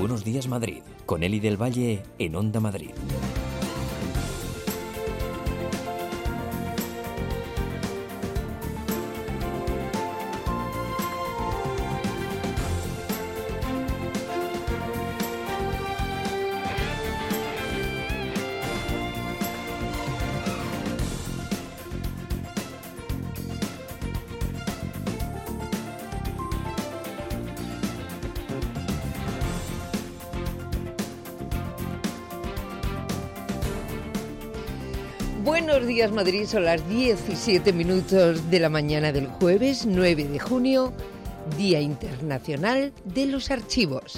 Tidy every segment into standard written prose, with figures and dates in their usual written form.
Buenos Días Madrid, con Eli del Valle en Onda Madrid. Buenos días Madrid, son las 17 minutos de la mañana del jueves 9 de junio, Día Internacional de los Archivos.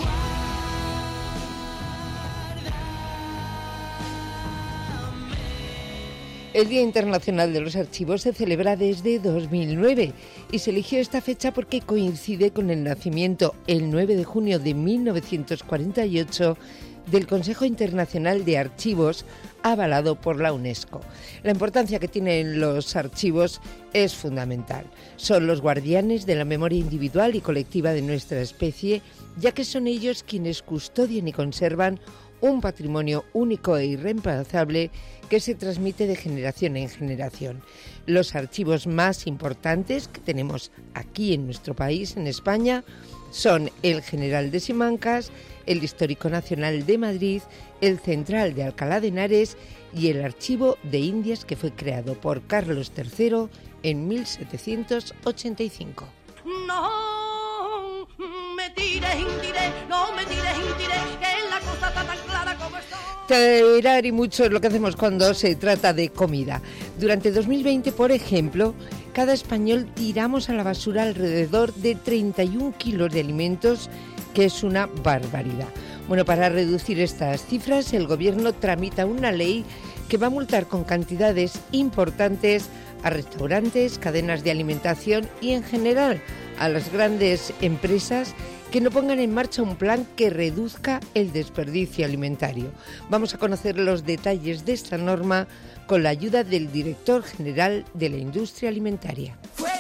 El Día Internacional de los Archivos se celebra desde 2009 y se eligió esta fecha porque coincide con el nacimiento, el 9 de junio de 1948, del Consejo Internacional de Archivos, avalado por la UNESCO. La importancia que tienen los archivos es fundamental. Son los guardianes de la memoria individual y colectiva de nuestra especie, ya que son ellos quienes custodian y conservan un patrimonio único e irreemplazable que se transmite de generación en generación. Los archivos más importantes que tenemos aquí en nuestro país, en España, son el General de Simancas, el Histórico Nacional de Madrid, el Central de Alcalá de Henares y el Archivo de Indias, que fue creado por Carlos III en 1785. No me tires, no me tires, que la cosa está tan clara como está. Tirar y mucho es lo que hacemos cuando se trata de comida. Durante 2020, por ejemplo, cada español tiramos a la basura alrededor de 31 kilos de alimentos, que es una barbaridad. Bueno, para reducir estas cifras, el Gobierno tramita una ley que va a multar con cantidades importantes a restaurantes, cadenas de alimentación y, en general, a las grandes empresas que no pongan en marcha un plan que reduzca el desperdicio alimentario. Vamos a conocer los detalles de esta norma con la ayuda del director general de la industria alimentaria.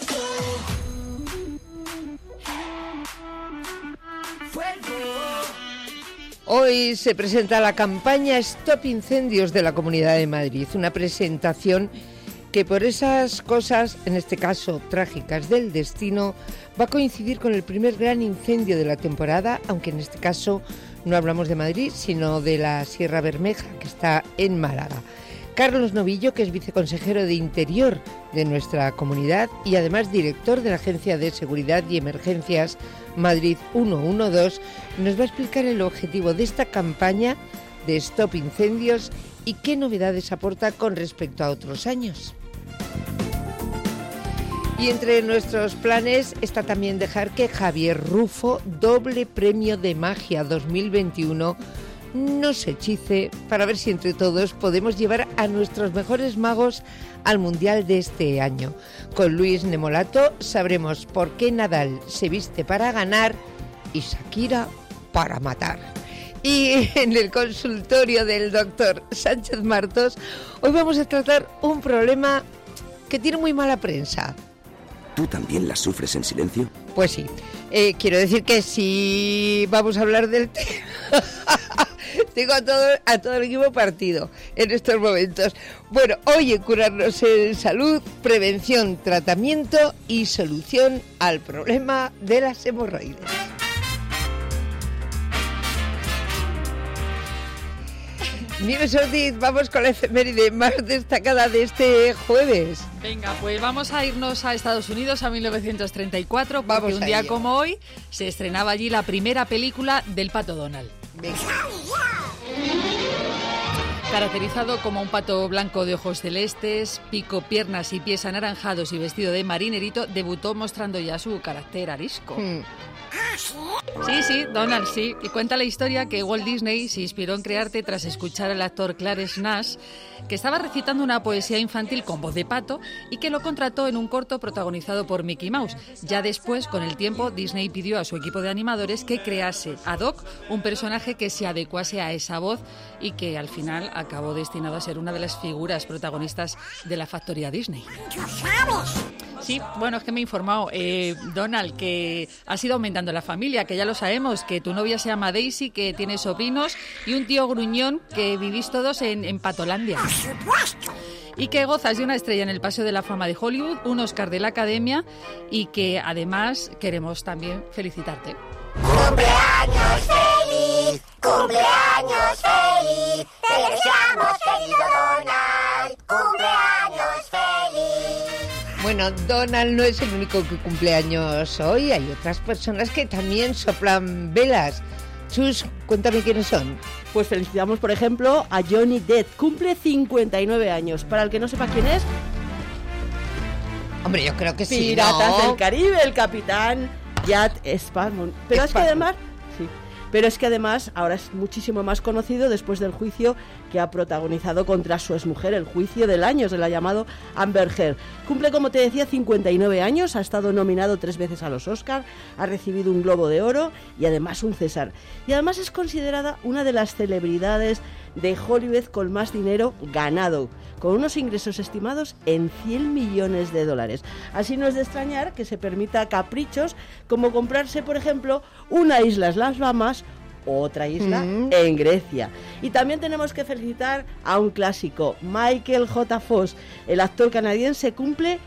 Hoy se presenta la campaña Stop Incendios de la Comunidad de Madrid, una presentación que por esas cosas, en este caso trágicas del destino, va a coincidir con el primer gran incendio de la temporada, aunque en este caso no hablamos de Madrid, sino de la Sierra Bermeja, que está en Málaga. Carlos Novillo, que es viceconsejero de Interior de nuestra comunidad y además director de la Agencia de Seguridad y Emergencias Madrid 112, nos va a explicar el objetivo de esta campaña de Stop Incendios y qué novedades aporta con respecto a otros años. Y entre nuestros planes está también dejar que Javier Rufo, doble premio de magia 2021, nos hechice para ver si entre todos podemos llevar a nuestros mejores magos al Mundial de este año. Con Luis Nemolato sabremos por qué Nadal se viste para ganar y Shakira para matar. Y en el consultorio del doctor Sánchez Martos, hoy vamos a tratar un problema que tiene muy mala prensa. ¿Tú también la sufres en silencio? Pues sí. Quiero decir que sí vamos a hablar del tema. Tengo a todo el equipo partido en estos momentos. Bueno, hoy en Curarnos en Salud, prevención, tratamiento y solución al problema de las hemorroides. Nieves Ortiz, vamos con la efeméride más destacada de este jueves. Venga, pues vamos a irnos a Estados Unidos a 1934, porque Vamos un a día ello. como hoy se estrenaba allí la primera película del Pato Donald. Venga. Caracterizado como un pato blanco de ojos celestes, pico, piernas y pies anaranjados y vestido de marinerito, debutó mostrando ya su carácter arisco. Sí, Donald, sí. Y cuenta la historia que Walt Disney se inspiró en crearte tras escuchar al actor Clarence Nash, que estaba recitando una poesía infantil con voz de pato y que lo contrató en un corto protagonizado por Mickey Mouse. Ya después, con el tiempo, Disney pidió a su equipo de animadores que crease ad hoc un personaje que se adecuase a esa voz y que al final acabó destinado a ser una de las figuras protagonistas de la factoría Disney. Sí, bueno, es que me he informado, Donald, que has ido aumentando la familia, que ya lo sabemos, que tu novia se llama Daisy, que tiene sobrinos y un tío gruñón, que vivís todos en Patolandia. Por supuesto. Y que gozas de una estrella en el Paseo de la Fama de Hollywood, un Oscar de la Academia y que además queremos también felicitarte. ¡Cumpleaños feliz! ¡Cumpleaños feliz! ¡Te deseamos, querido Donald! ¡Cumpleaños feliz! Bueno, Donald no es el único que cumple años hoy. Hay otras personas que también soplan velas. Chus, cuéntame quiénes son. Pues felicitamos, por ejemplo, a Johnny Depp. Cumple 59 años. Para el que no sepa quién es... Hombre, yo creo que sí, Piratas ¿no? del Caribe, el capitán Jack Sparrow. Pero es que además... Sí. Pero es que además ahora es muchísimo más conocido después del juicio que ha protagonizado contra su exmujer, el juicio del año, se le ha llamado Amber Heard. Cumple, como te decía, 59 años, ha estado nominado 3 veces a los Oscar, ha recibido un Globo de Oro y además un César. Y además es considerada una de las celebridades de Hollywood con más dinero ganado, con unos ingresos estimados en $100 millones. Así no es de extrañar que se permita caprichos como comprarse, por ejemplo, una isla en las Bahamas, otra isla en Grecia. Y también tenemos que felicitar a un clásico, Michael J. Fox, el actor canadiense, cumple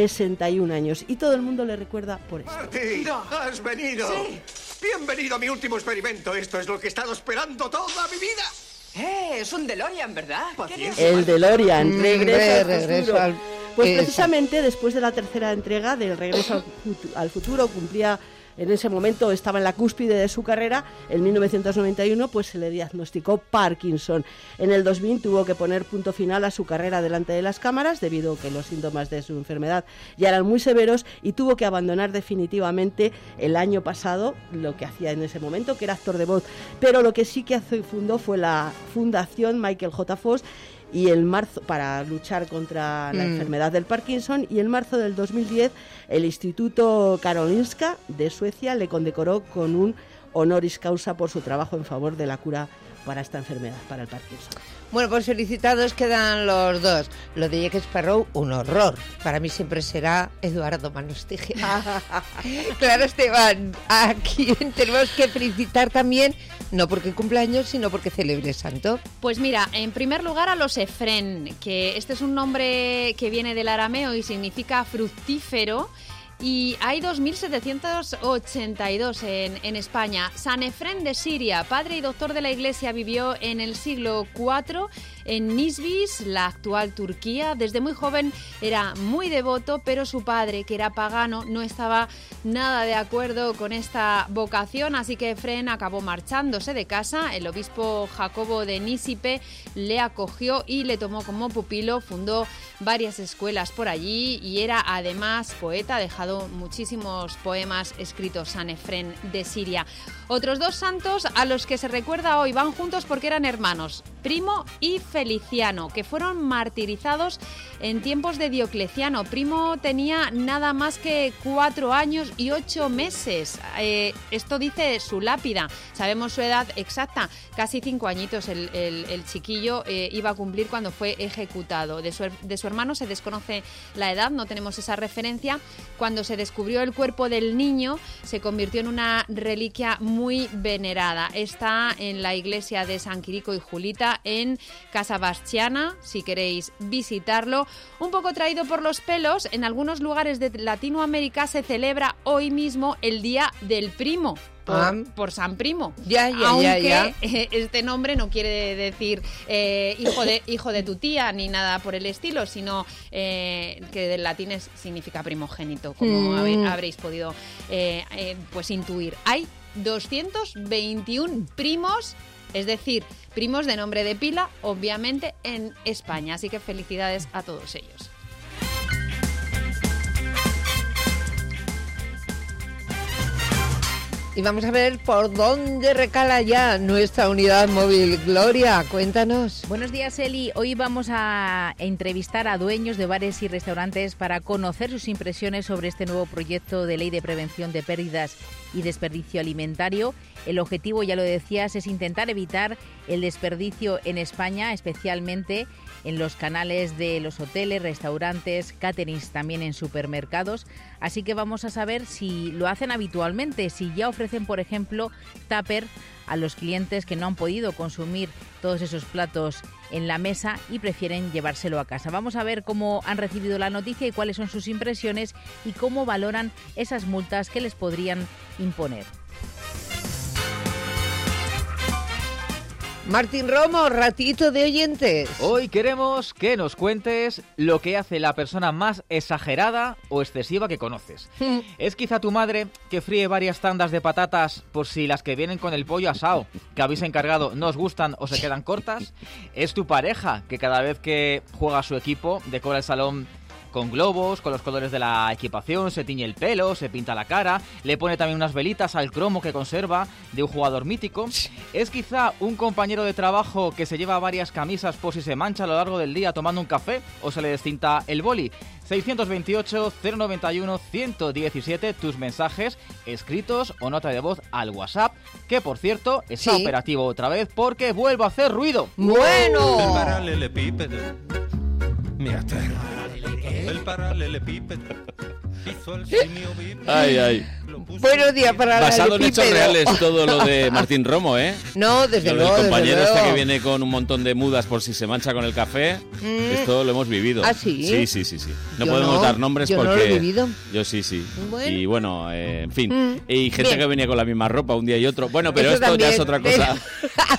61 años y todo el mundo le recuerda por esto. ¡Marty! ¡Has venido! Sí. Bienvenido a mi último experimento. Esto es lo que he estado esperando toda mi vida. Es un DeLorean, ¿verdad? Paciencia. El DeLorean, regreso al futuro. Pues eso. precisamente después de la tercera entrega del Regreso al Futuro, cumplía, en ese momento estaba en la cúspide de su carrera, en 1991 pues se le diagnosticó Parkinson. En el 2000 tuvo que poner punto final a su carrera delante de las cámaras debido a que los síntomas de su enfermedad ya eran muy severos y tuvo que abandonar definitivamente el año pasado lo que hacía en ese momento, que era actor de voz. Pero lo que sí que fundó fue la Fundación Michael J. Fox y en marzo, para luchar contra la enfermedad del Parkinson, y en marzo del 2010 el Instituto Karolinska de Suecia le condecoró con un honoris causa por su trabajo en favor de la cura para esta enfermedad, para el Parkinson. Bueno, pues felicitados quedan los dos. Lo de Jack Sparrow, un horror. Para mí siempre será Eduardo Manos Tijeras. Claro, Esteban, a quien tenemos que felicitar también, no porque cumpleaños, sino porque celebre santo. Pues mira, en primer lugar a los Efrén, que este es un nombre que viene del arameo y significa fructífero. Y hay 2.782 en España. San Efrén de Siria, padre y doctor de la Iglesia, vivió en el siglo IV en Nisbis, la actual Turquía. Desde muy joven era muy devoto, pero su padre, que era pagano, no estaba nada de acuerdo con esta vocación, así que Efrén acabó marchándose de casa. El obispo Jacobo de Nísipe le acogió y le tomó como pupilo, fundó varias escuelas por allí y era además poeta, dejado muchísimos poemas escritos, San Efrén de Siria. Otros dos santos a los que se recuerda hoy van juntos porque eran hermanos, Primo y Feliciano, que fueron martirizados en tiempos de Diocleciano. Primo tenía nada más que 4 años y 8 meses. Esto dice su lápida. Sabemos su edad exacta, casi 5 añitos el chiquillo iba a cumplir cuando fue ejecutado. De su hermano se desconoce la edad, no tenemos esa referencia. Cuando se descubrió el cuerpo del niño, se convirtió en una reliquia muy venerada. Está en la iglesia de San Quirico y Julita, en Casa Basciana, si queréis visitarlo. Un poco traído por los pelos, en algunos lugares de Latinoamérica se celebra hoy mismo el Día del Primo. Por San Primo. Aunque este nombre no quiere decir hijo de tu tía ni nada por el estilo, sino que del latín significa primogénito, como habréis podido pues intuir. Hay 221 primos, es decir, primos de nombre de pila, obviamente, en España. Así que felicidades a todos ellos. Y vamos a ver por dónde recala ya nuestra unidad móvil. Gloria, cuéntanos. Buenos días, Eli. Hoy vamos a entrevistar a dueños de bares y restaurantes para conocer sus impresiones sobre este nuevo proyecto de ley de prevención de pérdidas y desperdicio alimentario. El objetivo, ya lo decías, es intentar evitar el desperdicio en España, especialmente en los canales de los hoteles, restaurantes, caterings, también en supermercados. Así que vamos a saber si lo hacen habitualmente, si ya ofrecen, por ejemplo, tupper a los clientes que no han podido consumir todos esos platos en la mesa y prefieren llevárselo a casa. Vamos a ver cómo han recibido la noticia y cuáles son sus impresiones y cómo valoran esas multas que les podrían imponer. Martín Romo, ratito de oyentes. Hoy queremos que nos cuentes lo que hace la persona más exagerada o excesiva que conoces. ¿Es quizá tu madre que fríe varias tandas de patatas por si las que vienen con el pollo asado que habéis encargado no os gustan o se quedan cortas? ¿Es tu pareja que cada vez que juega su equipo decora el salón con globos, con los colores de la equipación, se tiñe el pelo, se pinta la cara, le pone también unas velitas al cromo que conserva de un jugador mítico? ¿Es quizá un compañero de trabajo que se lleva varias camisas por si se mancha a lo largo del día tomando un café o se le descinta el boli? 628-091-117, tus mensajes escritos o nota de voz al WhatsApp, que por cierto está operativo otra vez porque vuelvo a hacer ruido. ¡Bueno! El paralelepípedo me aterra. El paralelepípedo hizo el simio bípedo. Ay. Buenos días para basado en hechos reales todo lo de Martín Romo, ¿eh? No, desde luego. El compañero desde este luego. que viene con un montón de mudas por si se mancha con el café, esto lo hemos vivido. ¿Ah, sí? Sí. No Yo podemos no, dar nombres yo porque... no lo he vivido. Yo sí. Bueno. Y bueno, en fin. Y gente Bien. que venía con la misma ropa un día y otro. Bueno, pero Eso esto ya es también. otra cosa.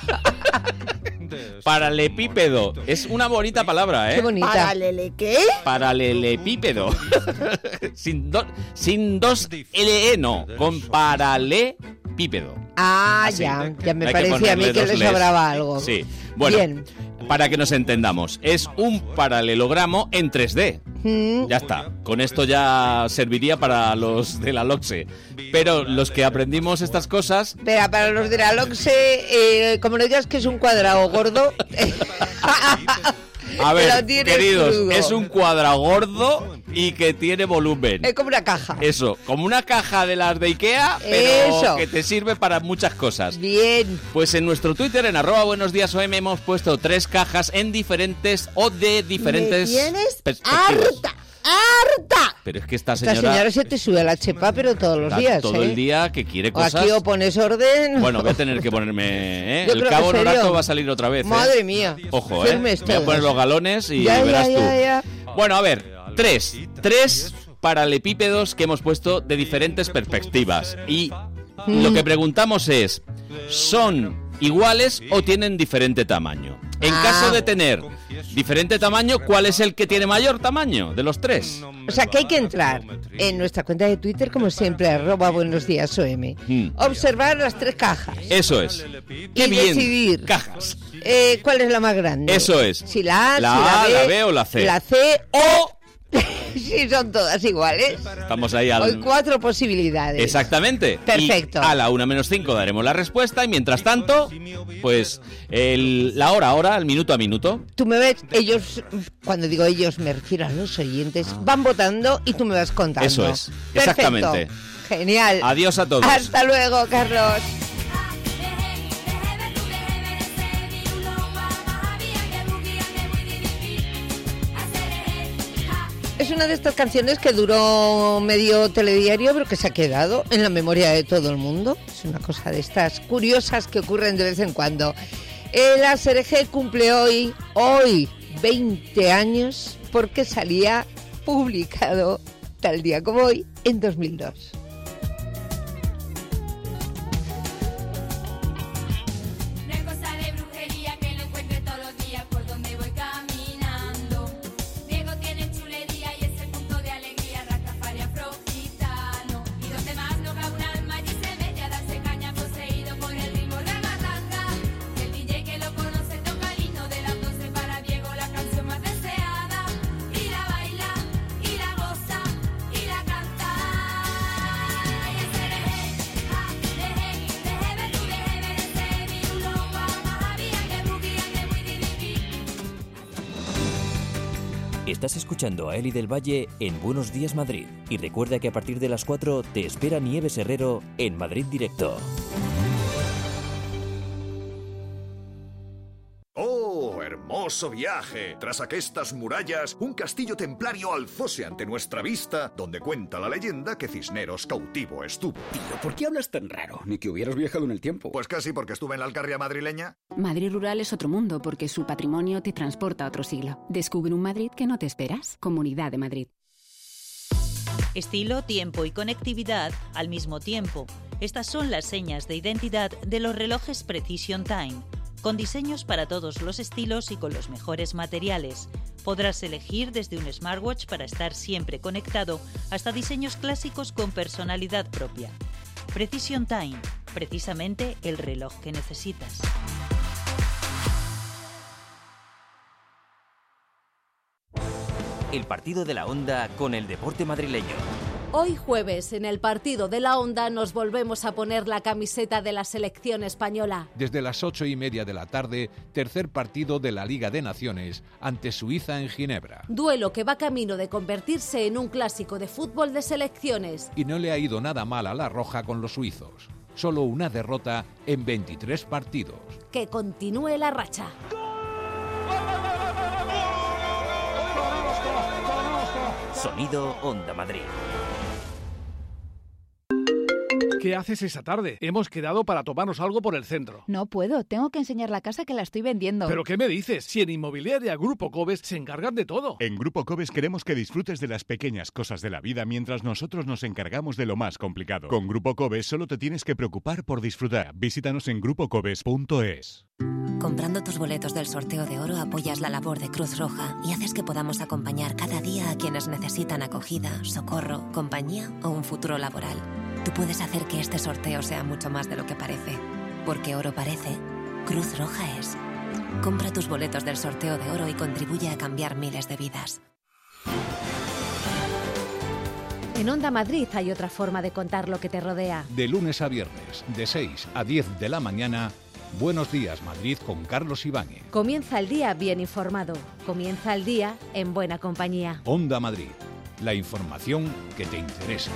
Paralepípedo. Es una bonita palabra, ¿eh? Qué bonita. ¿Paralele qué? Paralelepípedo. sin dos LE, no. Con paralepípedo. Ah, ya me Hay que parecía a mí ponerle que dos le les. sobraba algo. Sí. Bueno, Bien. para que nos entendamos, es un paralelogramo en 3D. Ya está. Con esto ya serviría para los de la LOCSE. Pero los que aprendimos estas cosas... Espera, para los de la LOCSE, como no digas que es un cuadrado gordo... A ver, Lo tienes queridos, crudo. es un cuadrado gordo y que tiene volumen. Es como una caja. Eso, como una caja de las de Ikea, pero Eso. que te sirve para muchas cosas. Bien. Pues en nuestro Twitter, en @buenosdiasOM, hemos puesto 3 cajas en diferentes o de diferentes Me tienes perspectivas. ¡Harta! Pero es que esta Esta señora... señora se te sube a la chepa, pero todos los está días, todo ¿eh? el día que quiere O cosas... aquí o pones orden... Bueno, voy a tener que ponerme... Yo El creo cabo que en serio. Horato va a salir otra vez, Madre mía. Ojo, Firmes voy a poner todos. los galones y Ya, verás tú. ya. Bueno, a ver, tres paralepípedos que hemos puesto de diferentes perspectivas. Y lo que preguntamos es, ¿son iguales o tienen diferente tamaño? En caso de tener diferente tamaño, ¿cuál es el que tiene mayor tamaño de los 3? O sea, que hay que entrar en nuestra cuenta de Twitter, como siempre, @buenosdiasOM. Observar las 3 cajas. Eso es. Y ¡Qué bien! decidir Cajas. ¿Cuál es la más grande? Eso es. Si la A, La si A, la la B, B o la C. La C o... si son todas iguales. Estamos ahí al... Hoy 4 posibilidades. Exactamente. Perfecto. Y a la 1:05 daremos la respuesta y mientras tanto, pues la hora, el minuto a minuto. Tú me ves, ellos, cuando digo ellos me refiero a los oyentes, van votando y tú me vas contando. Eso es, Perfecto. exactamente. Genial. Adiós a todos. Hasta luego, Carlos. Es una de estas canciones que duró medio telediario, pero que se ha quedado en la memoria de todo el mundo. Es una cosa de estas curiosas que ocurren de vez en cuando. La SRG cumple hoy 20 años porque salía publicado tal día como hoy en 2002. Estás escuchando a Eli del Valle en Buenos Días Madrid. Y recuerda que a partir de las 4 te espera Nieves Herrero en Madrid Directo. ¡Oh, hermoso viaje! Tras aquestas murallas, un castillo templario alzóse ante nuestra vista, donde cuenta la leyenda que Cisneros cautivo estuvo. Tío, ¿por qué hablas tan raro? Ni que hubieras viajado en el tiempo. Pues casi, porque estuve en la Alcarria madrileña. Madrid rural es otro mundo, porque su patrimonio te transporta a otro siglo. Descubre un Madrid que no te esperas. Comunidad de Madrid. Estilo, tiempo y conectividad al mismo tiempo. Estas son las señas de identidad de los relojes Precision Time. Con diseños para todos los estilos y con los mejores materiales. Podrás elegir desde un smartwatch para estar siempre conectado hasta diseños clásicos con personalidad propia. Precision Time, precisamente el reloj que necesitas. El partido de la Onda con el deporte madrileño. Hoy jueves, en el partido de la Onda, nos volvemos a poner la camiseta de la selección española. Desde las 8:30 de la tarde, tercer partido de la Liga de Naciones ante Suiza en Ginebra. Duelo que va camino de convertirse en un clásico de fútbol de selecciones. Y no le ha ido nada mal a la roja con los suizos. Solo una derrota en 23 partidos. Que continúe la racha. Sonido Onda Madrid. ¿Qué haces esa tarde? Hemos quedado para tomarnos algo por el centro. No puedo, tengo que enseñar la casa que la estoy vendiendo. ¿Pero qué me dices? Si en Inmobiliaria Grupo Cobes se encargan de todo. En Grupo Cobes queremos que disfrutes de las pequeñas cosas de la vida mientras nosotros nos encargamos de lo más complicado. Con Grupo Cobes solo te tienes que preocupar por disfrutar. Visítanos en grupocobes.es. Comprando tus boletos del sorteo de oro apoyas la labor de Cruz Roja y haces que podamos acompañar cada día a quienes necesitan acogida, socorro, compañía o un futuro laboral. Tú puedes hacer que este sorteo sea mucho más de lo que parece. Porque oro parece, Cruz Roja es. Compra tus boletos del sorteo de oro y contribuye a cambiar miles de vidas. En Onda Madrid hay otra forma de contar lo que te rodea. De lunes a viernes, de 6 a 10 de la mañana, Buenos Días Madrid con Carlos Ibáñez. Comienza el día bien informado. Comienza el día en buena compañía. Onda Madrid, la información que te interesa.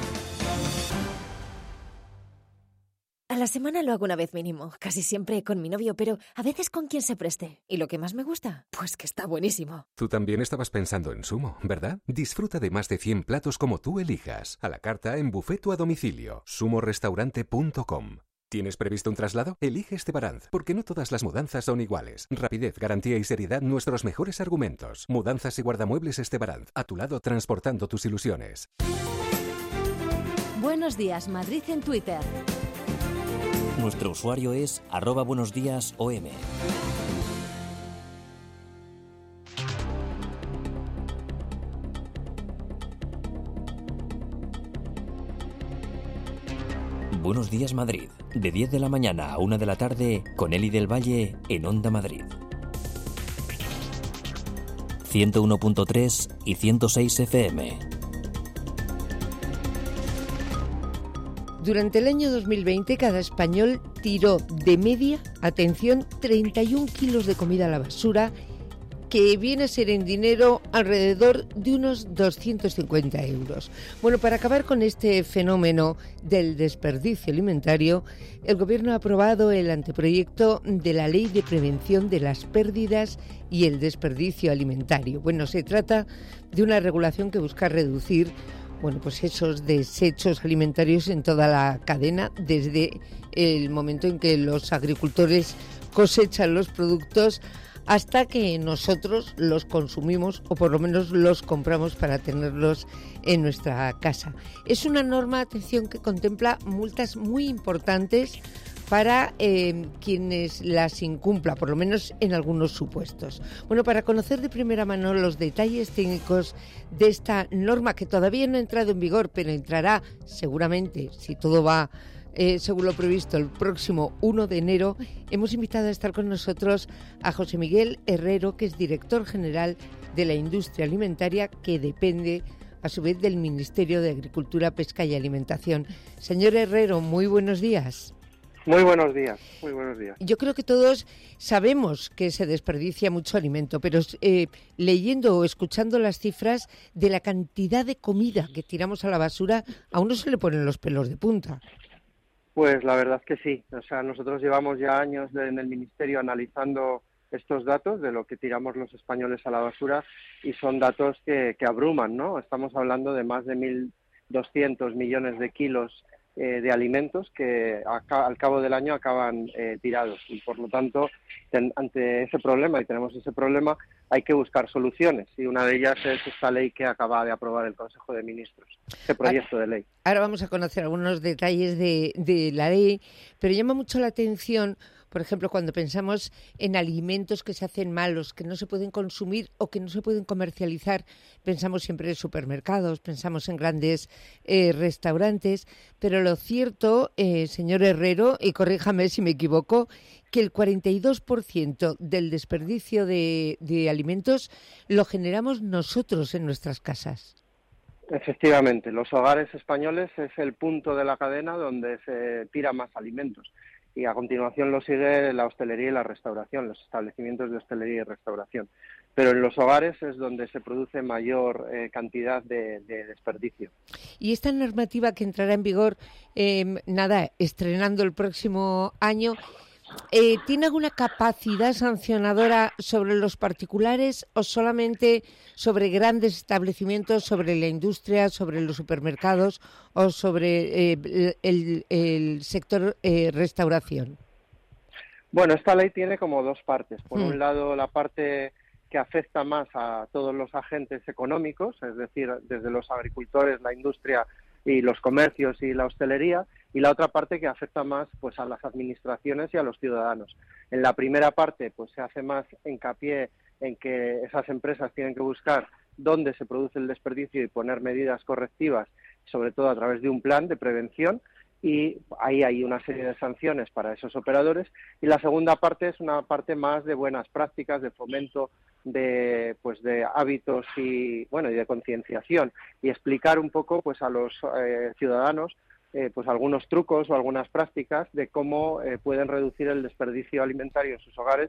A la semana lo hago una vez mínimo, casi siempre con mi novio, pero a veces con quien se preste. ¿Y lo que más me gusta? Pues que está buenísimo. Tú también estabas pensando en Sumo, ¿verdad? Disfruta de más de 100 platos como tú elijas, a la carta, en buffet o a domicilio. sumorestaurante.com. ¿Tienes previsto un traslado? Elige Estebaranz, porque no todas las mudanzas son iguales. Rapidez, garantía y seriedad, nuestros mejores argumentos. Mudanzas y guardamuebles Estebaranz, a tu lado transportando tus ilusiones. Buenos días, Madrid en Twitter. Nuestro usuario es @buenosdiasom. Buenos días Madrid, de 10 de la mañana a 1 de la tarde, con Eli del Valle en Onda Madrid. 101.3 y 106 FM. Durante el año 2020, cada español tiró de media, atención, 31 kilos de comida a la basura, que viene a ser en dinero alrededor de unos 250 euros. Bueno, para acabar con este fenómeno del desperdicio alimentario, el Gobierno ha aprobado el anteproyecto de la Ley de Prevención de las Pérdidas y el Desperdicio Alimentario. Bueno, se trata de una regulación que busca reducir pues esos desechos alimentarios en toda la cadena, desde el momento en que los agricultores cosechan los productos hasta que nosotros los consumimos o por lo menos los compramos para tenerlos en nuestra casa. Es una norma, atención, que contempla multas muy importantes para quienes las incumpla, por lo menos en algunos supuestos. Bueno, para conocer de primera mano los detalles técnicos de esta norma, que todavía no ha entrado en vigor, pero entrará seguramente, si todo va según lo previsto, el próximo 1 de enero, hemos invitado a estar con nosotros a José Miguel Herrero, que es director general de la industria alimentaria, que depende a su vez del Ministerio de Agricultura, Pesca y Alimentación. Señor Herrero, muy buenos días. Muy buenos días, muy buenos días. Yo creo que todos sabemos que se desperdicia mucho alimento, pero leyendo o escuchando las cifras de la cantidad de comida que tiramos a la basura, a uno se le ponen los pelos de punta. Pues la verdad es que sí. O sea, nosotros llevamos ya años en el Ministerio analizando estos datos de lo que tiramos los españoles a la basura y son datos que abruman, ¿no? Estamos hablando de más de 1.200 millones de kilos de alimentos que al cabo del año acaban tirados y por lo tanto ante ese problema, y tenemos ese problema, hay que buscar soluciones y una de ellas es esta ley que acaba de aprobar el Consejo de Ministros, este proyecto de ley. Ahora vamos a conocer algunos detalles de la ley, pero llama mucho la atención, por ejemplo, cuando pensamos en alimentos que se hacen malos, que no se pueden consumir o que no se pueden comercializar, pensamos siempre en supermercados, pensamos en grandes restaurantes, pero lo cierto, señor Herrero, y corríjame si me equivoco, que el 42% del desperdicio de alimentos lo generamos nosotros en nuestras casas. Efectivamente, los hogares españoles es el punto de la cadena donde se tira más alimentos. Y a continuación lo sigue la hostelería y la restauración, los establecimientos de hostelería y restauración. Pero en los hogares es donde se produce mayor cantidad de desperdicio. Y esta normativa que entrará en vigor, estrenando el próximo año, ¿tiene alguna capacidad sancionadora sobre los particulares o solamente sobre grandes establecimientos, sobre la industria, sobre los supermercados o sobre el sector restauración? Bueno, esta ley tiene como dos partes. Por un lado, la parte que afecta más a todos los agentes económicos, es decir, desde los agricultores, la industria y los comercios y la hostelería, y la otra parte que afecta más pues a las administraciones y a los ciudadanos. En la primera parte pues se hace más hincapié en que esas empresas tienen que buscar dónde se produce el desperdicio y poner medidas correctivas, sobre todo a través de un plan de prevención, y ahí hay una serie de sanciones para esos operadores. Y la segunda parte es una parte más de buenas prácticas, de fomento de hábitos y de concienciación, y explicar un poco pues a los ciudadanos pues algunos trucos o algunas prácticas de cómo pueden reducir el desperdicio alimentario en sus hogares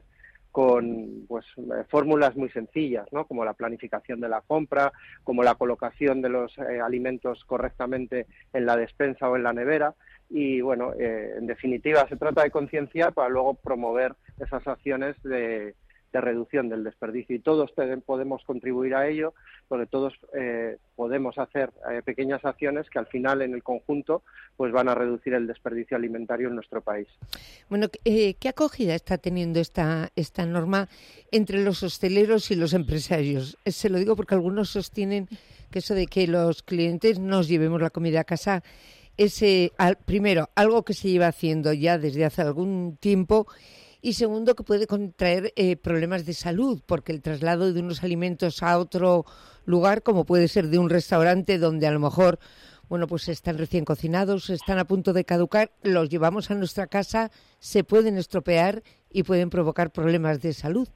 con fórmulas muy sencillas, ¿no? Como la planificación de la compra, como la colocación de los alimentos correctamente en la despensa o en la nevera. Y en definitiva se trata de concienciar para luego promover esas acciones de reducción del desperdicio, y todos podemos contribuir a ello, porque todos podemos hacer pequeñas acciones que al final en el conjunto pues van a reducir el desperdicio alimentario en nuestro país. Bueno, ¿qué acogida está teniendo esta norma entre los hosteleros y los empresarios? Se lo digo porque algunos sostienen que eso de que los clientes nos llevemos la comida a casa es primero algo que se lleva haciendo ya desde hace algún tiempo, y segundo, que puede contraer problemas de salud, porque el traslado de unos alimentos a otro lugar, como puede ser de un restaurante donde a lo mejor, pues están recién cocinados, están a punto de caducar, los llevamos a nuestra casa, se pueden estropear y pueden provocar problemas de salud.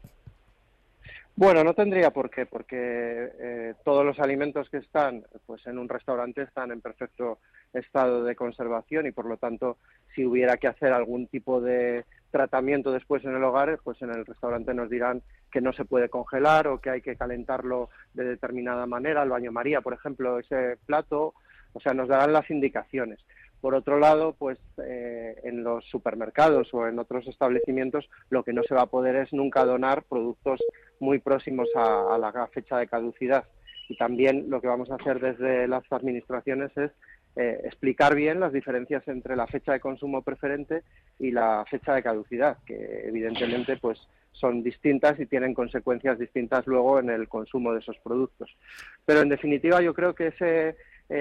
Bueno, no tendría por qué, porque todos los alimentos que están en un restaurante están en perfecto estado de conservación, y por lo tanto, si hubiera que hacer algún tipo de tratamiento después en el hogar, pues en el restaurante nos dirán que no se puede congelar o que hay que calentarlo de determinada manera. El baño María, por ejemplo, ese plato, nos darán las indicaciones. Por otro lado, en los supermercados o en otros establecimientos lo que no se va a poder es nunca donar productos muy próximos a la fecha de caducidad. Y también lo que vamos a hacer desde las administraciones es explicar bien las diferencias entre la fecha de consumo preferente y la fecha de caducidad, que evidentemente son distintas y tienen consecuencias distintas luego en el consumo de esos productos. Pero en definitiva yo creo que ese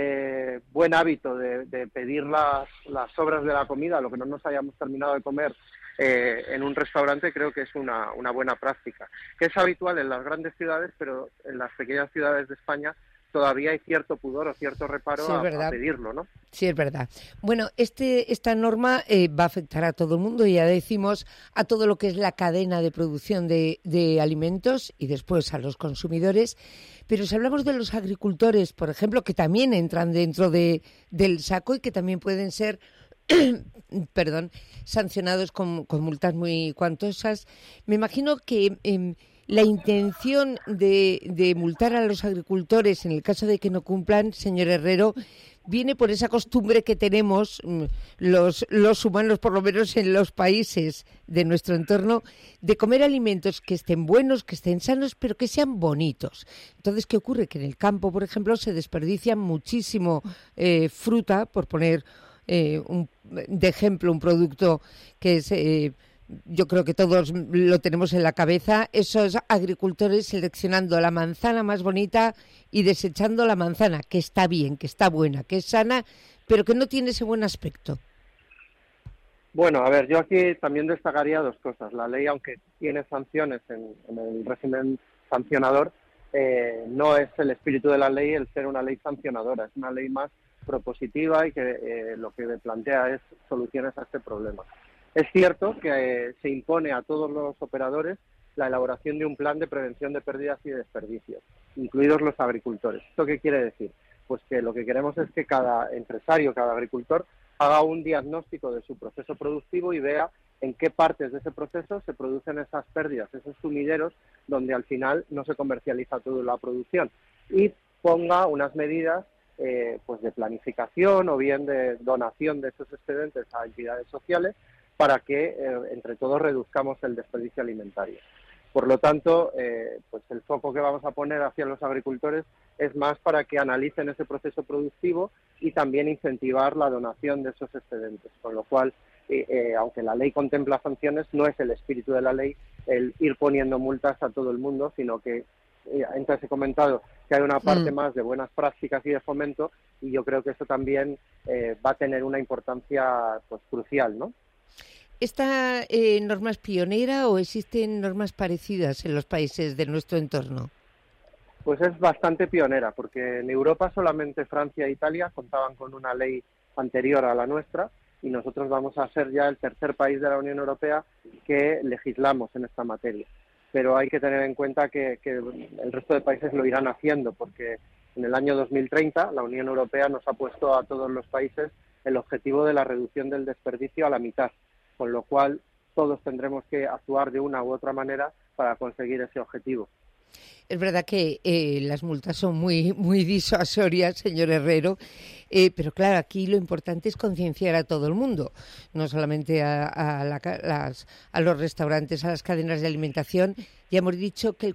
buen hábito de pedir las sobras de la comida, lo que no nos hayamos terminado de comer en un restaurante, creo que es una buena práctica, que es habitual en las grandes ciudades, pero en las pequeñas ciudades de España todavía hay cierto pudor o cierto reparo a pedirlo, ¿no? Sí, es verdad. Bueno, esta norma va a afectar a todo el mundo, ya decimos, a todo lo que es la cadena de producción de alimentos y después a los consumidores. Pero si hablamos de los agricultores, por ejemplo, que también entran dentro del saco y que también pueden ser sancionados con multas muy cuantosas. Me imagino que la intención de multar a los agricultores en el caso de que no cumplan, señor Herrero, viene por esa costumbre que tenemos los humanos, por lo menos en los países de nuestro entorno, de comer alimentos que estén buenos, que estén sanos, pero que sean bonitos. Entonces, ¿qué ocurre? Que en el campo, por ejemplo, se desperdicia muchísimo fruta, por poner de ejemplo un producto que es... yo creo que todos lo tenemos en la cabeza, esos agricultores seleccionando la manzana más bonita y desechando la manzana, que está bien, que está buena, que es sana, pero que no tiene ese buen aspecto. Bueno, a ver, yo aquí también destacaría dos cosas. La ley, aunque tiene sanciones en el régimen sancionador, no es el espíritu de la ley el ser una ley sancionadora, es una ley más propositiva y que lo que plantea es soluciones a este problema. Es cierto que se impone a todos los operadores la elaboración de un plan de prevención de pérdidas y desperdicios, incluidos los agricultores. ¿Esto qué quiere decir? Pues que lo que queremos es que cada empresario, cada agricultor, haga un diagnóstico de su proceso productivo y vea en qué partes de ese proceso se producen esas pérdidas, esos sumideros donde al final no se comercializa toda la producción, y ponga unas medidas pues de planificación o bien de donación de esos excedentes a entidades sociales para que entre todos reduzcamos el desperdicio alimentario. Por lo tanto, pues el foco que vamos a poner hacia los agricultores es más para que analicen ese proceso productivo y también incentivar la donación de esos excedentes. Con lo cual, aunque la ley contempla sanciones, no es el espíritu de la ley el ir poniendo multas a todo el mundo, sino que antes he comentado que hay una parte más de buenas prácticas y de fomento, y yo creo que eso también va a tener una importancia pues crucial, ¿no? ¿Esta norma es pionera o existen normas parecidas en los países de nuestro entorno? Pues es bastante pionera, porque en Europa solamente Francia e Italia contaban con una ley anterior a la nuestra, y nosotros vamos a ser ya el tercer país de la Unión Europea que legislamos en esta materia. Pero hay que tener en cuenta que el resto de países lo irán haciendo, porque en el año 2030 la Unión Europea nos ha puesto a todos los países el objetivo de la reducción del desperdicio a la mitad, con lo cual todos tendremos que actuar de una u otra manera para conseguir ese objetivo. Es verdad que las multas son muy disuasorias, señor Herrero, pero claro, aquí lo importante es concienciar a todo el mundo, no solamente a los restaurantes, a las cadenas de alimentación. Ya hemos dicho que el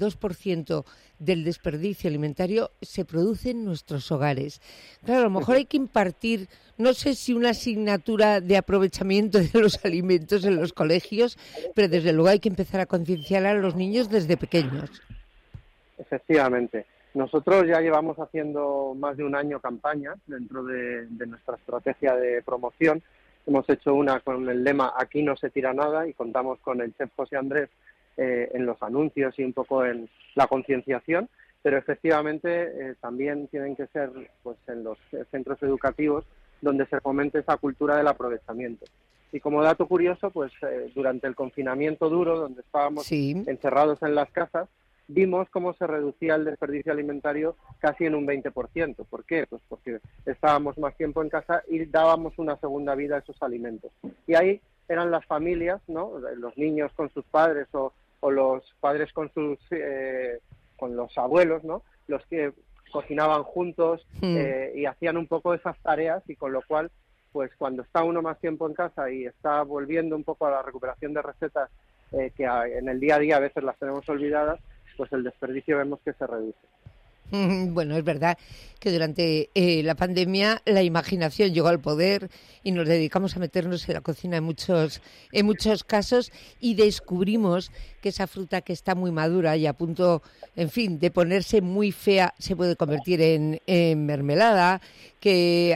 42% del desperdicio alimentario se produce en nuestros hogares. Claro, a lo mejor hay que impartir, no sé si una asignatura de aprovechamiento de los alimentos en los colegios, pero desde luego hay que empezar a concienciar a los niños desde pequeños. Efectivamente. Nosotros ya llevamos haciendo más de un año campañas dentro de nuestra estrategia de promoción. Hemos hecho una con el lema "Aquí no se tira nada", y contamos con el chef José Andrés en los anuncios y un poco en la concienciación, pero efectivamente también tienen que ser pues en los centros educativos donde se fomente esa cultura del aprovechamiento. Y como dato curioso, pues durante el confinamiento duro, donde estábamos encerrados en las casas, vimos cómo se reducía el desperdicio alimentario casi en un 20%. ¿Por qué? Pues porque estábamos más tiempo en casa y dábamos una segunda vida a esos alimentos. Y ahí eran las familias, ¿no? Los niños con sus padres o los padres con los abuelos, ¿no? Los que cocinaban juntos y hacían un poco esas tareas, y con lo cual, pues cuando está uno más tiempo en casa y está volviendo un poco a la recuperación de recetas que en el día a día a veces las tenemos olvidadas, pues el desperdicio vemos que se reduce. Bueno, es verdad que durante la pandemia la imaginación llegó al poder y nos dedicamos a meternos en la cocina en muchos casos, y descubrimos que esa fruta que está muy madura y a punto, en fin, de ponerse muy fea, se puede convertir en mermelada, que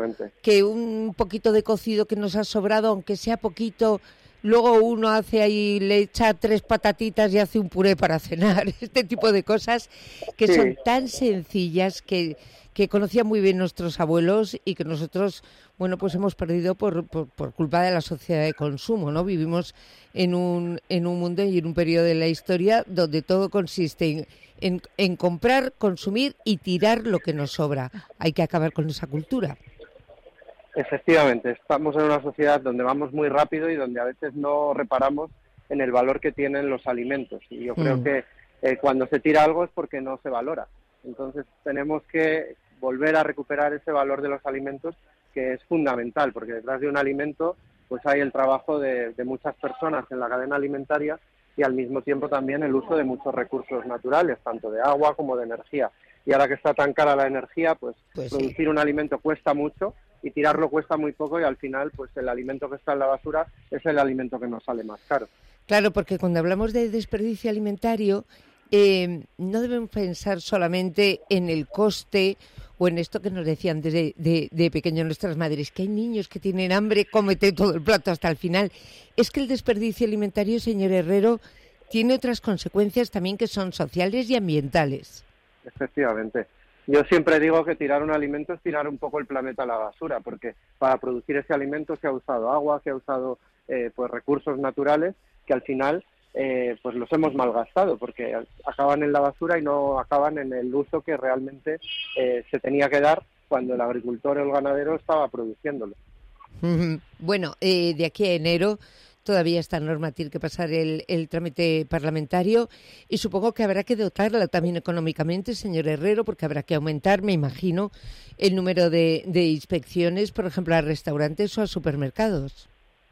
un poquito de cocido que nos ha sobrado, aunque sea poquito, luego uno hace ahí, le echa 3 patatitas y hace un puré para cenar. Este tipo de cosas que son tan sencillas que conocían muy bien nuestros abuelos y que nosotros, bueno, pues hemos perdido por culpa de la sociedad de consumo, ¿no? Vivimos en un mundo y en un periodo de la historia donde todo consiste en comprar, consumir y tirar lo que nos sobra. Hay que acabar con esa cultura. Efectivamente, estamos en una sociedad donde vamos muy rápido y donde a veces no reparamos en el valor que tienen los alimentos. Y yo creo que cuando se tira algo es porque no se valora. Entonces tenemos que volver a recuperar ese valor de los alimentos, que es fundamental, porque detrás de un alimento pues hay el trabajo de muchas personas en la cadena alimentaria y al mismo tiempo también el uso de muchos recursos naturales, tanto de agua como de energía. Y ahora que está tan cara la energía, pues producir un alimento cuesta mucho y tirarlo cuesta muy poco, y al final pues el alimento que está en la basura es el alimento que nos sale más caro. Claro, porque cuando hablamos de desperdicio alimentario no debemos pensar solamente en el coste o en esto que nos decían de pequeño nuestras madres, que hay niños que tienen hambre, cómete todo el plato hasta el final. Es que el desperdicio alimentario, señor Herrero, tiene otras consecuencias también que son sociales y ambientales. Efectivamente. Yo siempre digo que tirar un alimento es tirar un poco el planeta a la basura, porque para producir ese alimento se ha usado agua, se ha usado pues recursos naturales que al final pues los hemos malgastado, porque acaban en la basura y no acaban en el uso que realmente se tenía que dar cuando el agricultor o el ganadero estaba produciéndolo. Bueno, de aquí a enero todavía esta norma tiene que pasar el trámite parlamentario y supongo que habrá que dotarla también económicamente, señor Herrero, porque habrá que aumentar, me imagino, el número de inspecciones, por ejemplo, a restaurantes o a supermercados.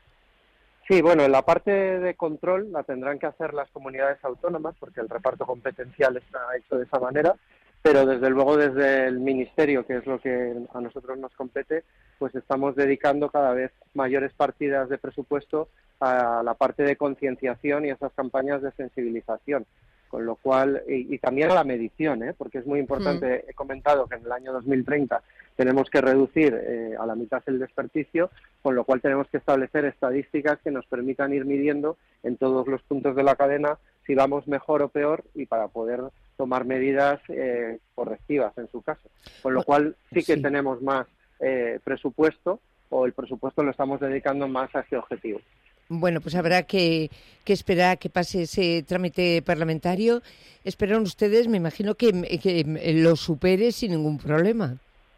Sí, bueno, en la parte de control la tendrán que hacer las comunidades autónomas, porque el reparto competencial está hecho de esa manera, pero desde luego desde el Ministerio, que es lo que a nosotros nos compete, pues estamos dedicando cada vez mayores partidas de presupuesto a la parte de concienciación y esas campañas de sensibilización, con lo cual, y también a la medición, porque es muy importante, he comentado que en el año 2030 tenemos que reducir a la mitad el desperdicio, con lo cual tenemos que establecer estadísticas que nos permitan ir midiendo en todos los puntos de la cadena si vamos mejor o peor, y para poder tomar medidas correctivas en su caso. Con lo cual sí que tenemos más presupuesto, o el presupuesto lo estamos dedicando más a ese objetivo. Bueno, pues habrá que esperar a que pase ese trámite parlamentario. Esperan ustedes, me imagino, que lo supere sin ningún problema.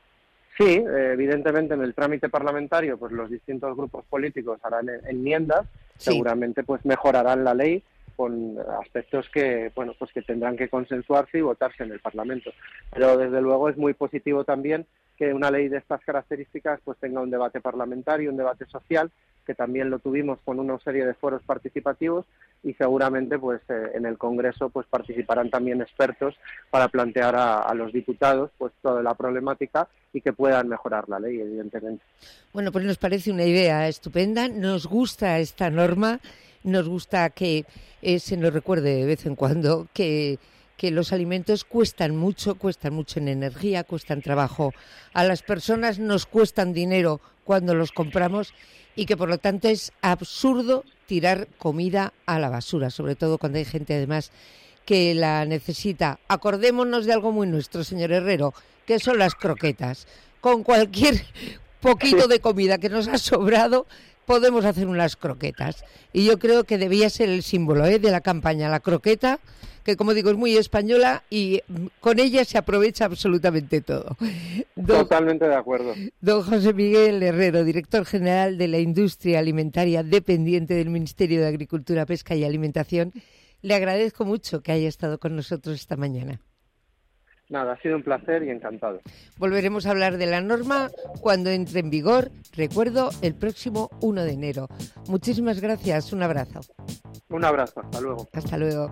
Sí, evidentemente en el trámite parlamentario pues los distintos grupos políticos harán enmiendas, seguramente pues mejorarán la ley con aspectos que pues que tendrán que consensuarse y votarse en el Parlamento. Pero desde luego es muy positivo también que una ley de estas características pues tenga un debate parlamentario, un debate social, que también lo tuvimos con una serie de foros participativos, y seguramente pues en el Congreso pues participarán también expertos para plantear a los diputados pues toda la problemática y que puedan mejorar la ley, evidentemente. Bueno, pues nos parece una idea estupenda, nos gusta esta norma, nos gusta que se nos recuerde de vez en cuando que los alimentos cuestan mucho en energía, cuestan trabajo a las personas, nos cuestan dinero cuando los compramos, y que por lo tanto es absurdo tirar comida a la basura, sobre todo cuando hay gente además que la necesita. Acordémonos de algo muy nuestro, señor Herrero, que son las croquetas. Con cualquier poquito de comida que nos ha sobrado podemos hacer unas croquetas. Y yo creo que debía ser el símbolo de la campaña, la croqueta, que como digo es muy española y con ella se aprovecha absolutamente todo. Totalmente de acuerdo. Don José Miguel Herrero, director general de la industria alimentaria dependiente del Ministerio de Agricultura, Pesca y Alimentación, le agradezco mucho que haya estado con nosotros esta mañana. Nada, ha sido un placer y encantado. Volveremos a hablar de la norma cuando entre en vigor, recuerdo, el próximo 1 de enero. Muchísimas gracias, un abrazo. Un abrazo, hasta luego. Hasta luego.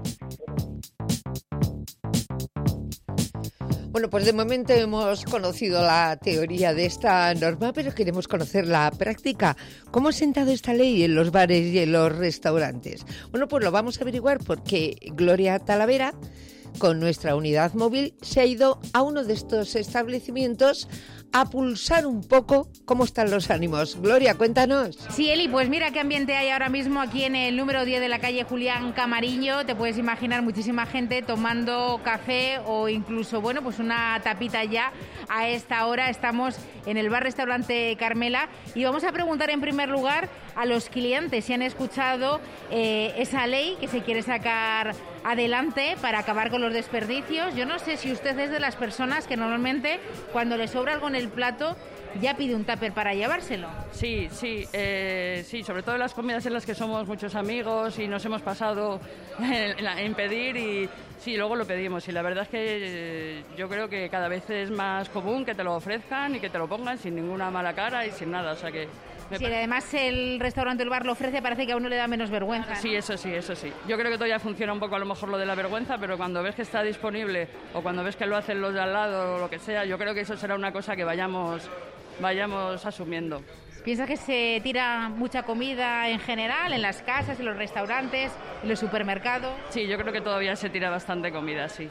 Bueno, pues de momento hemos conocido la teoría de esta norma, pero queremos conocer la práctica. ¿Cómo ha sentado esta ley en los bares y en los restaurantes? Bueno, pues lo vamos a averiguar porque Gloria Talavera, con nuestra unidad móvil, se ha ido a uno de estos establecimientos a pulsar un poco cómo están los ánimos. Gloria, cuéntanos. Sí, Eli, pues mira qué ambiente hay ahora mismo aquí en el número 10 de la calle Julián Camarillo. Te puedes imaginar muchísima gente tomando café o incluso, bueno, pues una tapita ya a esta hora. Estamos en el bar-restaurante Carmela y vamos a preguntar en primer lugar a los clientes si han escuchado esa ley que se quiere sacar adelante para acabar con los desperdicios. Yo no sé si usted es de las personas que normalmente cuando le sobra algo en el plato ya pide un tupper para llevárselo. Sí, sobre todo en las comidas en las que somos muchos amigos y nos hemos pasado en pedir y sí, luego lo pedimos y la verdad es que yo creo que cada vez es más común que te lo ofrezcan y que te lo pongan sin ninguna mala cara y sin nada, o sea que... Sí, además el restaurante, el bar lo ofrece, parece que a uno le da menos vergüenza. Sí, eso sí. Yo creo que todavía funciona un poco a lo mejor lo de la vergüenza, pero cuando ves que está disponible o cuando ves que lo hacen los de al lado o lo que sea, yo creo que eso será una cosa que vayamos asumiendo. ¿Piensas que se tira mucha comida en general, en las casas, en los restaurantes, en los supermercados? Sí, yo creo que todavía se tira bastante comida, sí.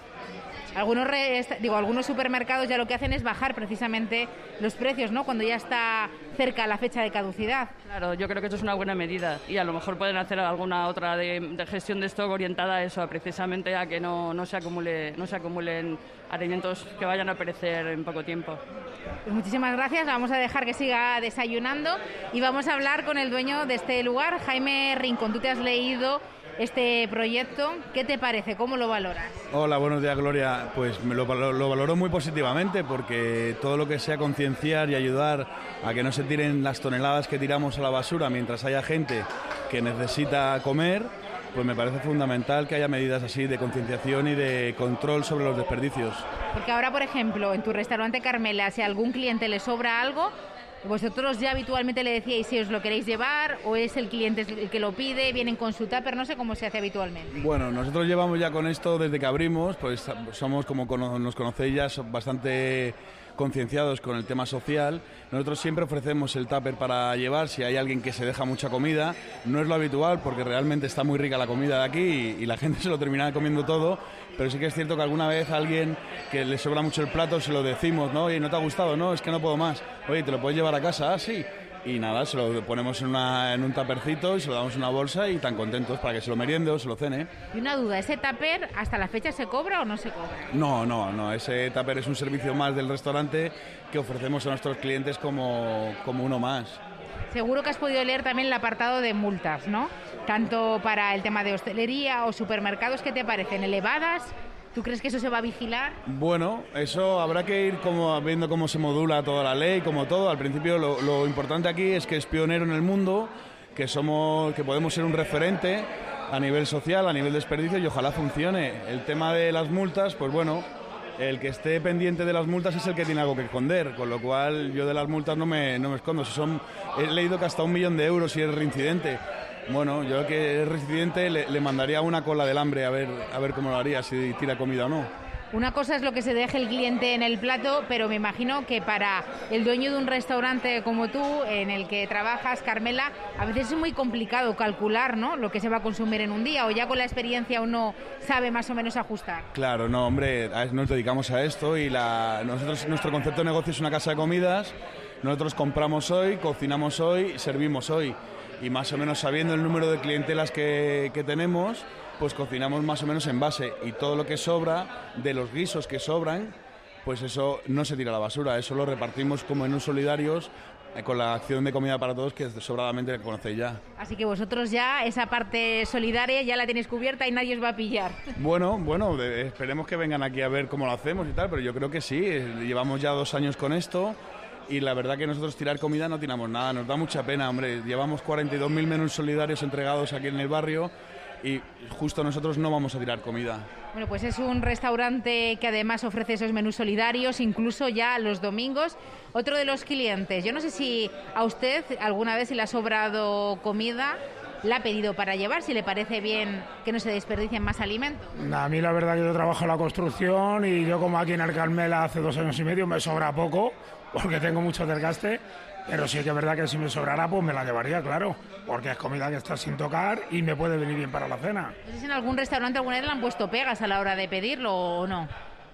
Algunos supermercados ya lo que hacen es bajar precisamente los precios, ¿no? Cuando ya está cerca la fecha de caducidad. Claro, yo creo que eso es una buena medida y a lo mejor pueden hacer alguna otra de gestión de stock orientada a eso, precisamente a que no se acumulen alimentos que vayan a perecer en poco tiempo. Pues muchísimas gracias, la vamos a dejar que siga desayunando y vamos a hablar con el dueño de este lugar, Jaime Rincón. Tú te has leído este proyecto, ¿qué te parece? ¿Cómo lo valoras? Hola, buenos días, Gloria. Pues lo valoro muy positivamente porque todo lo que sea concienciar y ayudar a que no se tiren las toneladas que tiramos a la basura mientras haya gente que necesita comer, pues me parece fundamental que haya medidas así de concienciación y de control sobre los desperdicios. Porque ahora, por ejemplo, en tu restaurante Carmela, si a algún cliente le sobra algo, ¿vosotros ya habitualmente le decíais si os lo queréis llevar o es el cliente el que lo pide, vienen con su tupper? No sé cómo se hace habitualmente. Bueno, nosotros llevamos ya con esto desde que abrimos, pues somos, como nos conocéis ya, bastante concienciados con el tema social. Nosotros siempre ofrecemos el tupper para llevar si hay alguien que se deja mucha comida. No es lo habitual porque realmente está muy rica la comida de aquí y la gente se lo termina comiendo todo, pero sí que es cierto que alguna vez a alguien que le sobra mucho el plato se lo decimos, ¿no? Oye, ¿no te ha gustado? No, es que no puedo más. Oye, ¿te lo puedes llevar a casa? Ah, sí. Y nada, se lo ponemos en un tuppercito y se lo damos en una bolsa y tan contentos para que se lo meriende o se lo cene. Y una duda, ¿ese tupper hasta la fecha se cobra o no se cobra? No, ese tupper es un servicio más del restaurante que ofrecemos a nuestros clientes como uno más. Seguro que has podido leer también el apartado de multas, ¿no? Tanto para el tema de hostelería o supermercados, ¿qué te parecen? ¿Elevadas? ¿Tú crees que eso se va a vigilar? Bueno, eso habrá que ir viendo cómo se modula toda la ley, como todo. Al principio lo importante aquí es que es pionero en el mundo, que podemos ser un referente a nivel social, a nivel de desperdicio y ojalá funcione. El tema de las multas, pues bueno, el que esté pendiente de las multas es el que tiene algo que esconder, con lo cual yo de las multas no me escondo. He leído que hasta 1 millón de euros si es reincidente. Bueno, yo que es residente le mandaría una cola del hambre a ver cómo lo haría, si tira comida o no. Una cosa es lo que se deje el cliente en el plato, pero me imagino que para el dueño de un restaurante como tú, en el que trabajas, Carmela, a veces es muy complicado calcular, ¿no?, lo que se va a consumir en un día, o ya con la experiencia uno sabe más o menos ajustar. Claro, no, hombre, nos dedicamos a esto y nuestro concepto de negocio es una casa de comidas. Nosotros compramos hoy, cocinamos hoy, servimos hoy. Y más o menos sabiendo el número de clientelas que tenemos, pues cocinamos más o menos en base. Y todo lo que sobra, de los guisos que sobran, pues eso no se tira a la basura. Eso lo repartimos como menús solidarios con la acción de comida para todos que sobradamente conocéis ya. Así que vosotros ya esa parte solidaria ya la tenéis cubierta y nadie os va a pillar. Bueno, esperemos que vengan aquí a ver cómo lo hacemos y tal, pero yo creo que sí. Llevamos ya 2 años con esto. Y la verdad que nosotros tirar comida no tiramos nada, nos da mucha pena, hombre. Llevamos 42.000 menús solidarios entregados aquí en el barrio y justo nosotros no vamos a tirar comida. Bueno, pues es un restaurante que además ofrece esos menús solidarios, incluso ya los domingos. Otro de los clientes, yo no sé si a usted alguna vez si le ha sobrado comida, la ha pedido para llevar, si le parece bien que no se desperdicien más alimentos. A mí la verdad que yo trabajo en la construcción y yo como aquí en el Carmela hace 2 años y medio me sobra poco porque tengo mucho desgaste, pero sí que es verdad que si me sobrara pues me la llevaría, claro, porque es comida que está sin tocar y me puede venir bien para la cena. No sé si en algún restaurante alguna vez le han puesto pegas a la hora de pedirlo o no.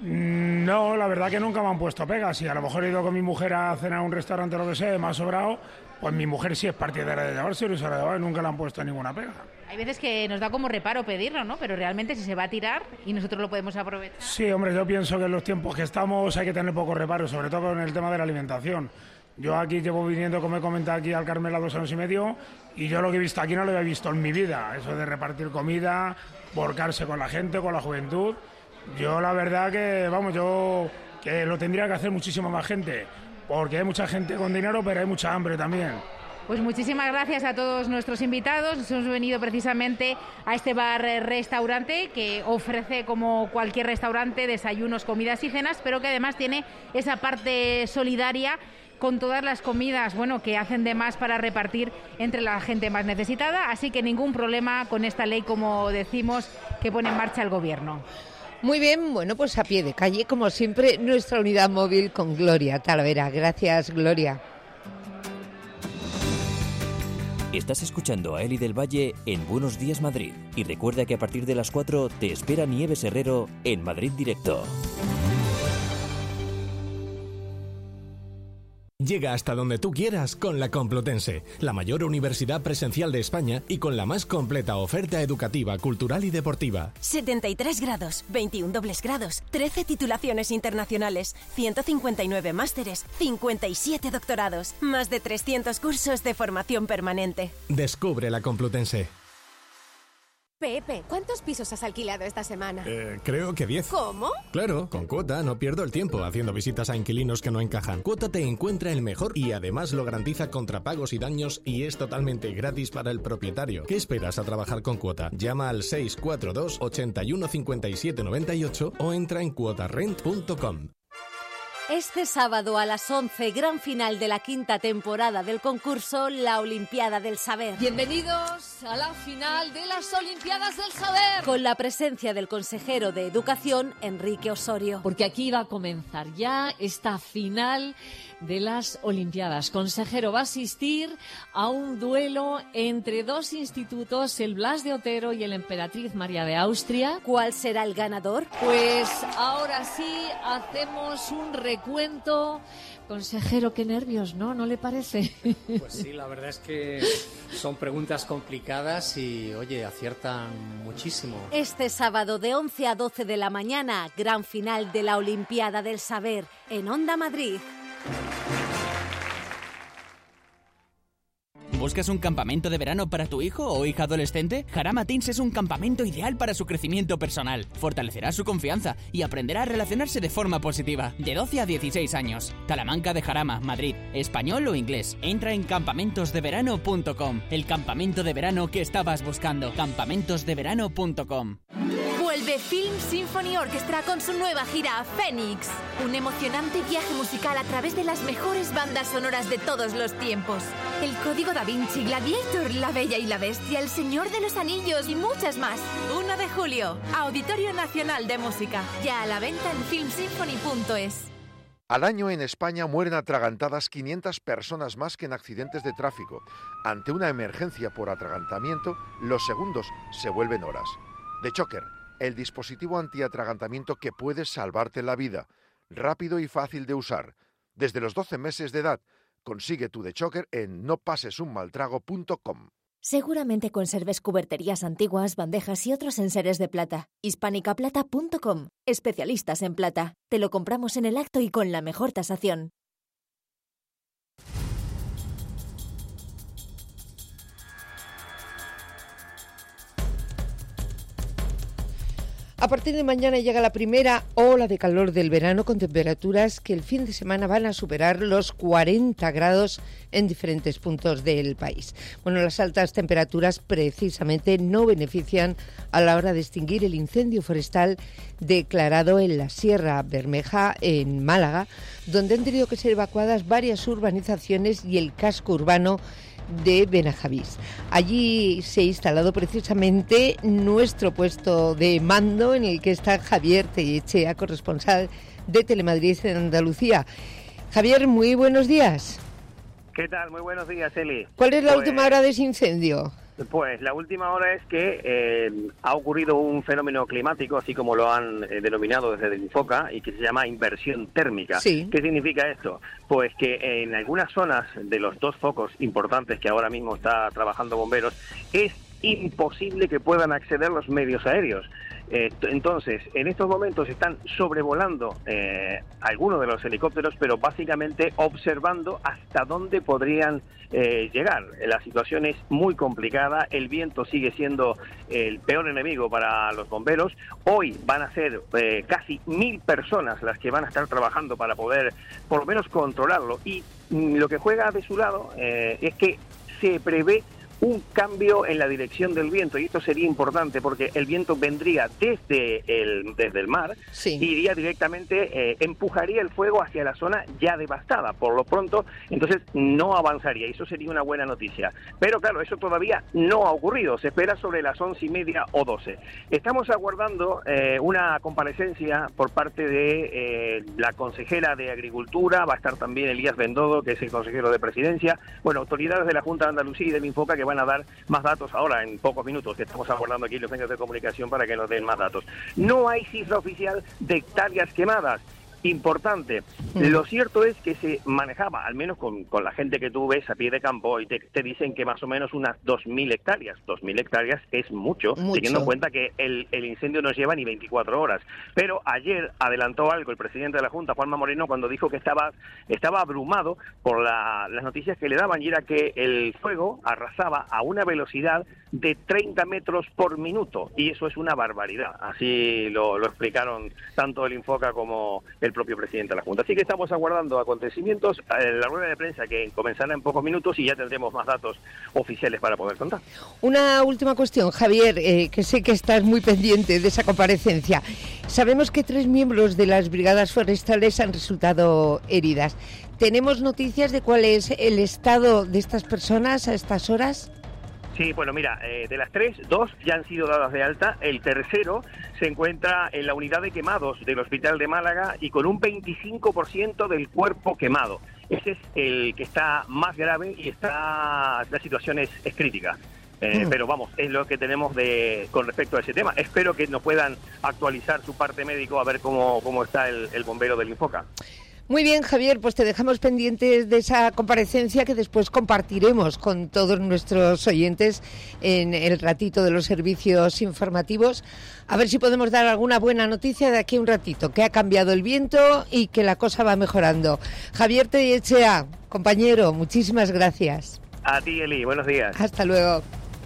No, la verdad que nunca me han puesto pegas. Si a lo mejor he ido con mi mujer a cenar a un restaurante o lo que sea, me ha sobrado, pues mi mujer sí es partidaria de llevárselo y se lo ha llevado y nunca le han puesto ninguna pega. Hay veces que nos da como reparo pedirlo, ¿no? Pero realmente si se va a tirar y nosotros lo podemos aprovechar. Sí, hombre, yo pienso que en los tiempos que estamos hay que tener poco reparo, sobre todo con el tema de la alimentación. Yo aquí llevo viniendo, como he comentado aquí, al Carmela 2 años y medio y yo lo que he visto aquí no lo había visto en mi vida. Eso de repartir comida, volcarse con la gente, con la juventud. Yo la verdad que, que lo tendría que hacer muchísima más gente, porque hay mucha gente con dinero, pero hay mucha hambre también. Pues muchísimas gracias a todos nuestros invitados. Nos hemos venido precisamente a este bar-restaurante que ofrece, como cualquier restaurante, desayunos, comidas y cenas, pero que además tiene esa parte solidaria con todas las comidas, bueno, que hacen de más para repartir entre la gente más necesitada. Así que ningún problema con esta ley, como decimos, que pone en marcha el Gobierno. Muy bien, bueno, pues a pie de calle, como siempre, nuestra unidad móvil con Gloria Talavera. Gracias, Gloria. Estás escuchando a Eli del Valle en Buenos Días Madrid. Y recuerda que a partir de las 4 te espera Nieves Herrero en Madrid Directo. Llega hasta donde tú quieras con la Complutense, la mayor universidad presencial de España y con la más completa oferta educativa, cultural y deportiva. 73 grados, 21 dobles grados, 13 titulaciones internacionales, 159 másteres, 57 doctorados, más de 300 cursos de formación permanente. Descubre la Complutense. Pepe, ¿cuántos pisos has alquilado esta semana? Creo que 10. ¿Cómo? Claro, con Cuota no pierdo el tiempo haciendo visitas a inquilinos que no encajan. Cuota te encuentra el mejor y además lo garantiza contra pagos y daños y es totalmente gratis para el propietario. ¿Qué esperas a trabajar con Cuota? Llama al 642 81 57 98 o entra en cuotarrent.com. Este sábado a las 11, gran final de la 5ª temporada del concurso La Olimpiada del Saber. Bienvenidos a la final de las Olimpiadas del Saber. Con la presencia del consejero de Educación, Enrique Osorio. Porque aquí va a comenzar ya esta final de las Olimpiadas. Consejero, va a asistir a un duelo entre dos institutos, el Blas de Otero y el Emperatriz María de Austria. ¿Cuál será el ganador? Pues ahora sí hacemos un recuento. Consejero, qué nervios, ¿no? ¿No le parece? Pues sí, la verdad es que son preguntas complicadas y, oye, aciertan muchísimo. Este sábado de 11 a 12 de la mañana, gran final de la Olimpiada del Saber en Onda Madrid. ¿Buscas un campamento de verano para tu hijo o hija adolescente? Jarama Teens es un campamento ideal para su crecimiento personal. Fortalecerá su confianza y aprenderá a relacionarse de forma positiva. De 12 a 16 años. Talamanca de Jarama, Madrid. Español o inglés. Entra en campamentosdeverano.com. El campamento de verano que estabas buscando. campamentosdeverano.com. Vuelve Film Symphony Orchestra con su nueva gira Phoenix. Un emocionante viaje musical a través de las mejores bandas sonoras de todos los tiempos. El Código Da Vinci, Gladiator, La Bella y la Bestia, El Señor de los Anillos y muchas más. 1 de julio, Auditorio Nacional de Música. Ya a la venta en filmsymphony.es. Al año en España mueren atragantadas 500 personas más que en accidentes de tráfico. Ante una emergencia por atragantamiento, los segundos se vuelven horas. DeChocker, el dispositivo antiatragantamiento que puede salvarte la vida. Rápido y fácil de usar. Desde los 12 meses de edad, consigue tu DeChocker en nopasesunmaltrago.com. Seguramente conserves cuberterías antiguas, bandejas y otros enseres de plata. hispanicaplata.com. Especialistas en plata. Te lo compramos en el acto y con la mejor tasación. A partir de mañana llega la primera ola de calor del verano con temperaturas que el fin de semana van a superar los 40 grados en diferentes puntos del país. Bueno, las altas temperaturas precisamente no benefician a la hora de extinguir el incendio forestal declarado en la Sierra Bermeja, en Málaga, donde han tenido que ser evacuadas varias urbanizaciones y el casco urbano de Benajavís. Allí se ha instalado precisamente nuestro puesto de mando, en el que está Javier Tellechea, corresponsal de Telemadrid en Andalucía. Javier, muy buenos días. ¿Qué tal? Muy buenos días, Eli. ¿Cuál es la última hora de ese incendio? Pues la última hora es que ha ocurrido un fenómeno climático, así como lo han denominado desde el Infoca, y que se llama inversión térmica. Sí. ¿Qué significa esto? Pues que en algunas zonas de los dos focos importantes que ahora mismo está trabajando bomberos, es imposible que puedan acceder los medios aéreos. Entonces, en estos momentos están sobrevolando algunos de los helicópteros, pero básicamente observando hasta dónde podrían llegar. La situación es muy complicada, el viento sigue siendo el peor enemigo para los bomberos. Hoy van a ser casi 1.000 personas las que van a estar trabajando para poder, por lo menos, controlarlo. Y lo que juega de su lado es que se prevé un cambio en la dirección del viento, y esto sería importante porque el viento vendría desde el mar, iría directamente, empujaría el fuego hacia la zona ya devastada. Por lo pronto, entonces no avanzaría, y eso sería una buena noticia. Pero claro, eso todavía no ha ocurrido, se espera sobre las 11:30 o 12. Estamos aguardando una comparecencia por parte de la consejera de Agricultura, va a estar también Elías Bendodo, que es el consejero de Presidencia, bueno, autoridades de la Junta de Andalucía y del Infoca, que van a dar más datos ahora en pocos minutos, que estamos aguardando aquí los medios de comunicación para que nos den más datos. No hay cifra oficial de hectáreas quemadas. Importante. Lo cierto es que se manejaba, al menos con la gente que tú ves a pie de campo, y te dicen que más o menos unas 2.000 hectáreas. 2.000 hectáreas es mucho, teniendo en cuenta que el incendio no lleva ni 24 horas. Pero ayer adelantó algo el presidente de la Junta, Juanma Moreno, cuando dijo que estaba abrumado por las noticias que le daban, y era que el fuego arrasaba a una velocidad de 30 metros por minuto, y eso es una barbaridad. Así lo explicaron tanto el Infoca como el propio presidente de la Junta. Así que estamos aguardando acontecimientos, la rueda de prensa que comenzará en pocos minutos, y ya tendremos más datos oficiales para poder contar. Una última cuestión, Javier, que sé que estás muy pendiente de esa comparecencia. Sabemos que 3 miembros de las brigadas forestales han resultado heridas. ¿Tenemos noticias de cuál es el estado de estas personas a estas horas? Sí, bueno, mira, de las 3, 2 ya han sido dadas de alta. El tercero se encuentra en la unidad de quemados del Hospital de Málaga y con un 25% del cuerpo quemado. Ese es el que está más grave y la situación es crítica. Pero vamos, es lo que tenemos con respecto a ese tema. Espero que nos puedan actualizar su parte médico a ver cómo está el bombero del Infoca. Muy bien, Javier, pues te dejamos pendientes de esa comparecencia que después compartiremos con todos nuestros oyentes en el ratito de los servicios informativos. A ver si podemos dar alguna buena noticia de aquí a un ratito, que ha cambiado el viento y que la cosa va mejorando. Javier Tellechea, compañero, muchísimas gracias. A ti, Eli, buenos días. Hasta luego.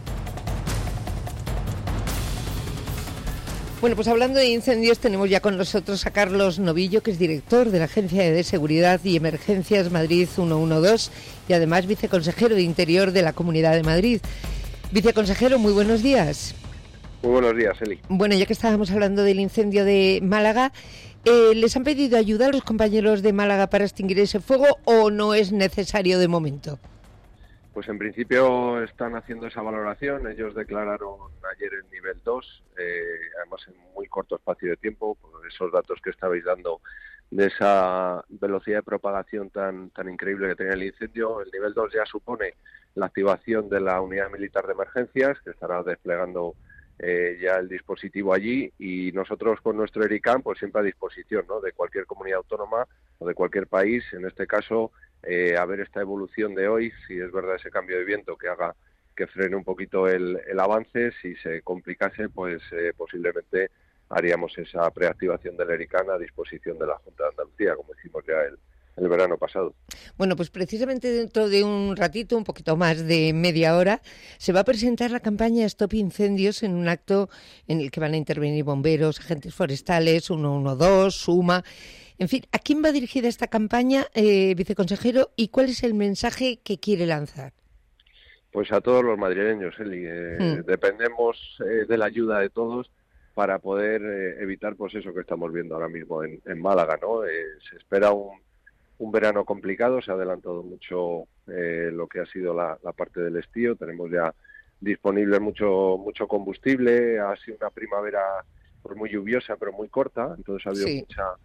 Bueno, pues hablando de incendios, tenemos ya con nosotros a Carlos Novillo, que es director de la Agencia de Seguridad y Emergencias Madrid 112 y además viceconsejero de Interior de la Comunidad de Madrid. Viceconsejero, muy buenos días. Muy buenos días, Eli. Bueno, ya que estábamos hablando del incendio de Málaga, ¿les han pedido ayuda a los compañeros de Málaga para extinguir ese fuego o no es necesario de momento? Pues en principio están haciendo esa valoración. Ellos declararon ayer el nivel 2, además en muy corto espacio de tiempo, por esos datos que estabais dando de esa velocidad de propagación tan increíble que tenía el incendio. El nivel 2 ya supone la activación de la unidad militar de emergencias, que estará desplegando ya el dispositivo allí, y nosotros con nuestro ERICAM pues siempre a disposición, ¿no?, de cualquier comunidad autónoma o de cualquier país, en este caso a ver esta evolución de hoy, si es verdad ese cambio de viento que haga que frene un poquito el avance. Si se complicase, pues posiblemente haríamos esa preactivación del ERICAM a disposición de la Junta de Andalucía, como hicimos ya el verano pasado. Bueno, pues precisamente dentro de un ratito, un poquito más de media hora, se va a presentar la campaña Stop Incendios en un acto en el que van a intervenir bomberos, agentes forestales, 112, SUMA. En fin, ¿a quién va dirigida esta campaña, viceconsejero, y cuál es el mensaje que quiere lanzar? Pues a todos los madrileños, Eli. Dependemos de la ayuda de todos para poder evitar pues eso que estamos viendo ahora mismo en Málaga, ¿no? Se espera un verano complicado, se ha adelantado mucho lo que ha sido la parte del estío, tenemos ya disponible mucho combustible, ha sido una primavera pues muy lluviosa pero muy corta, entonces ha habido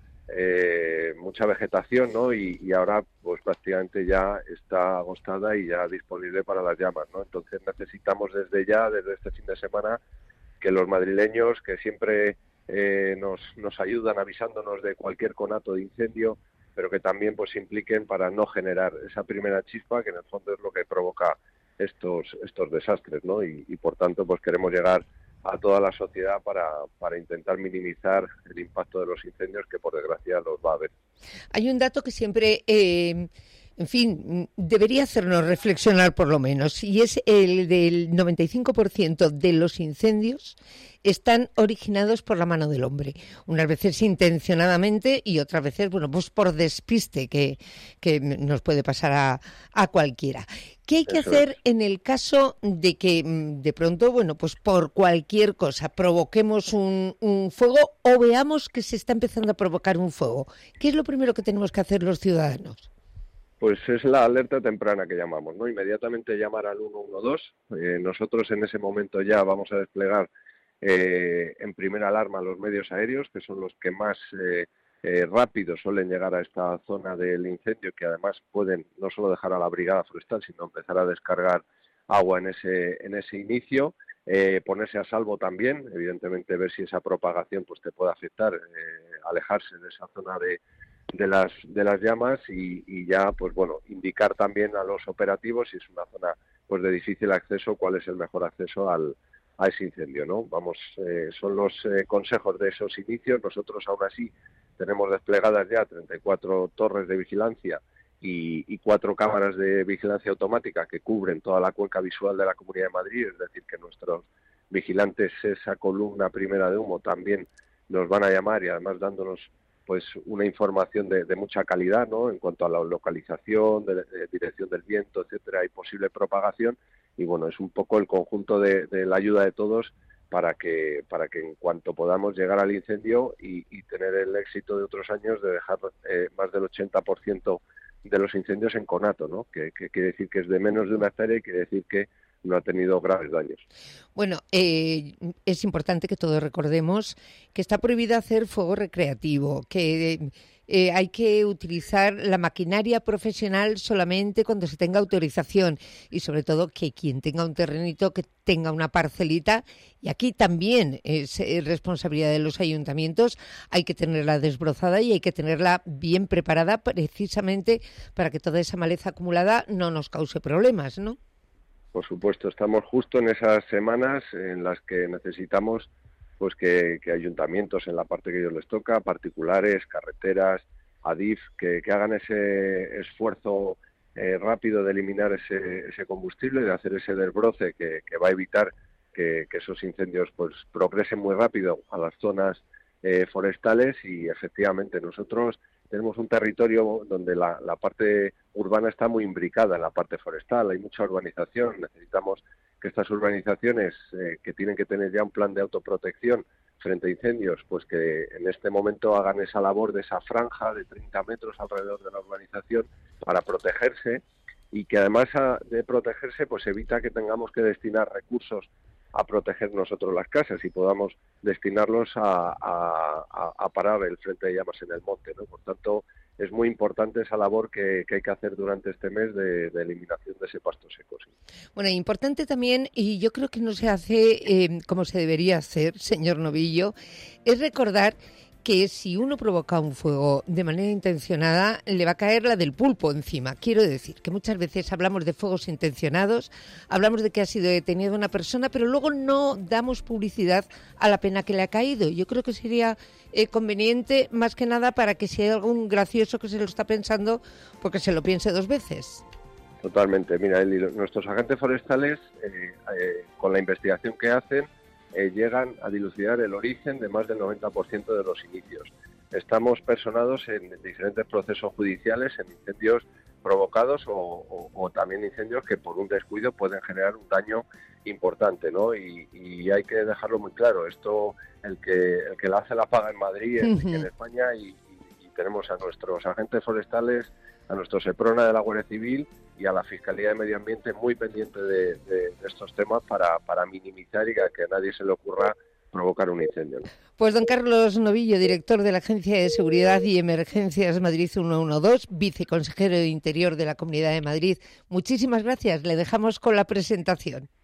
mucha vegetación, ¿no? Y ahora pues prácticamente ya está agostada y ya disponible para las llamas, ¿no? Entonces necesitamos desde este fin de semana, que los madrileños, que siempre nos ayudan avisándonos de cualquier conato de incendio, pero que también pues se impliquen para no generar esa primera chispa, que en el fondo es lo que provoca estos desastres, ¿no? Y por tanto, pues queremos llegar a toda la sociedad para intentar minimizar el impacto de los incendios, que por desgracia los va a haber. Hay un dato que siempre, en fin, debería hacernos reflexionar por lo menos, y es el del 95% de los incendios están originados por la mano del hombre, unas veces intencionadamente y otras veces, bueno, pues por despiste que nos puede pasar a cualquiera. ¿Qué hay que hacer en el caso de que de pronto, bueno, pues por cualquier cosa provoquemos un fuego o veamos que se está empezando a provocar un fuego? ¿Qué es lo primero que tenemos que hacer los ciudadanos? Pues es la alerta temprana que llamamos, ¿no? Inmediatamente llamar al 112. Nosotros en ese momento ya vamos a desplegar en primera alarma los medios aéreos, que son los que más rápido suelen llegar a esta zona del incendio, que además pueden no solo dejar a la brigada forestal, sino empezar a descargar agua en ese inicio, ponerse a salvo también, evidentemente ver si esa propagación pues te puede afectar, alejarse de esa zona de las llamas y ya pues bueno, indicar también a los operativos, si es una zona pues de difícil acceso, cuál es el mejor acceso a ese incendio, ¿no? Vamos, son los consejos de esos inicios. Nosotros aún así tenemos desplegadas ya 34 torres de vigilancia y 4 cámaras de vigilancia automática que cubren toda la cuenca visual de la Comunidad de Madrid, es decir, que nuestros vigilantes, esa columna primera de humo, también nos van a llamar y además dándonos pues una información de mucha calidad, ¿no? En cuanto a la localización, de dirección del viento, etcétera, y posible propagación. Y bueno, es un poco el conjunto de la ayuda de todos para que en cuanto podamos llegar al incendio y tener el éxito de otros años de dejar más del 80% de los incendios en conato, ¿no? Que quiere decir que es de menos de una hectárea y quiere decir que no ha tenido graves daños. Bueno, es importante que todos recordemos que está prohibido hacer fuego recreativo, que hay que utilizar la maquinaria profesional solamente cuando se tenga autorización y sobre todo que quien tenga un terrenito, que tenga una parcelita, y aquí también es responsabilidad de los ayuntamientos, hay que tenerla desbrozada y hay que tenerla bien preparada precisamente para que toda esa maleza acumulada no nos cause problemas, ¿no? Por supuesto, estamos justo en esas semanas en las que necesitamos pues que ayuntamientos en la parte que a ellos les toca, particulares, carreteras, ADIF, que hagan ese esfuerzo rápido de eliminar ese combustible, de hacer ese desbroce que va a evitar que esos incendios pues progresen muy rápido a las zonas forestales. Y efectivamente nosotros tenemos un territorio donde la parte urbana está muy imbricada en la parte forestal, hay mucha urbanización, necesitamos que estas urbanizaciones que tienen que tener ya un plan de autoprotección frente a incendios, pues que en este momento hagan esa labor de esa franja de 30 metros alrededor de la urbanización para protegerse, y que además de protegerse pues evita que tengamos que destinar recursos a proteger nosotros las casas y podamos destinarlos a parar el frente de llamas en el monte, ¿no? Por tanto, es muy importante esa labor que hay que hacer durante este mes de eliminación de ese pasto seco. Sí. Bueno, importante también, y yo creo que no se hace como se debería hacer, señor Novillo, es recordar que si uno provoca un fuego de manera intencionada, le va a caer la del pulpo encima. Quiero decir que muchas veces hablamos de fuegos intencionados, hablamos de que ha sido detenida una persona, pero luego no damos publicidad a la pena que le ha caído. Yo creo que sería conveniente, más que nada, para que si hay algún gracioso que se lo está pensando, porque se lo piense 2 veces. Totalmente. Mira, Eli, nuestros agentes forestales, con la investigación que hacen, llegan a dilucidar el origen de más del 90% de los inicios. Estamos personados en diferentes procesos judiciales, en incendios provocados o también incendios que por un descuido pueden generar un daño importante, ¿no? Y hay que dejarlo muy claro. Esto, el que la hace la paga en Madrid, en España, y tenemos a nuestros agentes forestales, a nuestro SEPRONA de la Guardia Civil y a la Fiscalía de Medio Ambiente muy pendiente de estos temas para minimizar y que a nadie se le ocurra provocar un incendio, ¿no? Pues don Carlos Novillo, director de la Agencia de Seguridad y Emergencias Madrid 112, viceconsejero de Interior de la Comunidad de Madrid, muchísimas gracias. Le dejamos con la presentación.